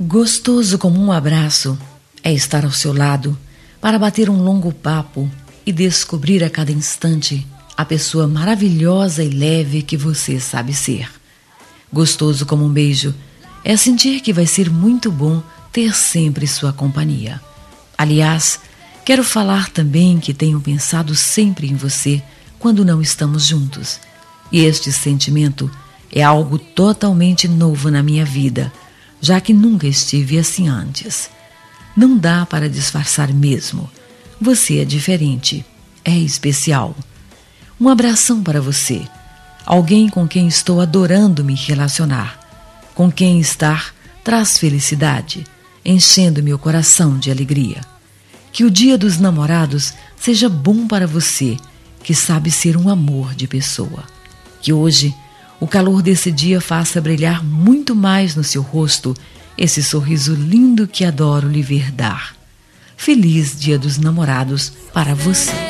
Gostoso como um abraço é estar ao seu lado para bater um longo papo e descobrir a cada instante a pessoa maravilhosa e leve que você sabe ser. Gostoso como um beijo é sentir que vai ser muito bom ter sempre sua companhia. Aliás, quero falar também que tenho pensado sempre em você quando não estamos juntos. E este sentimento é algo totalmente novo na minha vida, já que nunca estive assim antes. Não dá para disfarçar mesmo. Você é diferente, é especial. Um abração para você, alguém com quem estou adorando me relacionar, com quem estar traz felicidade, enchendo meu coração de alegria. Que o Dia dos Namorados seja bom para você, que sabe ser um amor de pessoa. Que hoje o calor desse dia faça brilhar muito mais no seu rosto esse sorriso lindo que adoro lhe ver dar. Feliz Dia dos Namorados para você.